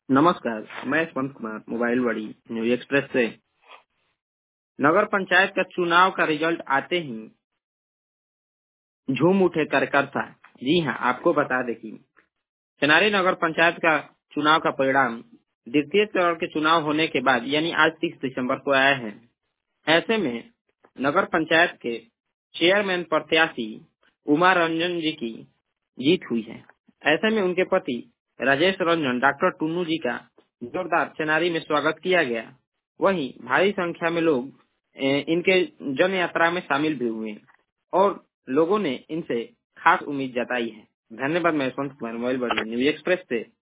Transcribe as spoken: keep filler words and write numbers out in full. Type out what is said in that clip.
नमस्कार, मैं यशवंत कुमार मोबाइल बड़ी न्यूज एक्सप्रेस से। नगर पंचायत का चुनाव का रिजल्ट आते ही झूम उठे कार्यकर्ता। जी हां, आपको बता दें कि चनारी नगर पंचायत का चुनाव का परिणाम द्वितीय चरण के चुनाव होने के बाद यानी आज तीस दिसंबर को आया है। ऐसे में नगर पंचायत के चेयरमैन प्रत्याशी उमा रंजन जी की जीत हुई है। ऐसे में उनके पति राजेश रंजन डॉक्टर टुन्नू जी का जोरदार चनारी में स्वागत किया गया। वहीं भारी संख्या में लोग ए, इनके जन यात्रा में शामिल भी हुए और लोगों ने इनसे खास उम्मीद जताई है। धन्यवाद। मैं यशवंत कुमार मोबाइल बड़ी न्यूज एक्सप्रेस से।